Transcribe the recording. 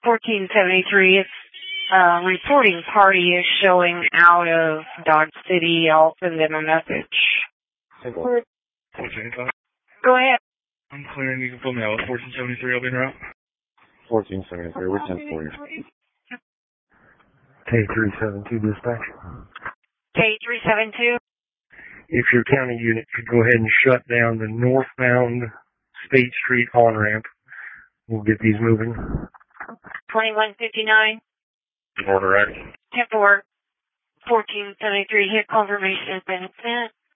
1473. It's reporting party is showing out of Dodge City. I'll send them a message. 1475. Go ahead. I'm clearing. You can put me out. 1473. I'll be en route. 1473. We're 10 for you. K372 dispatch. K372. If your county unit could go ahead and shut down the northbound State Street on-ramp, we'll get these moving. 2159. Order action. 10-4. 1473. Hit confirmation has been sent.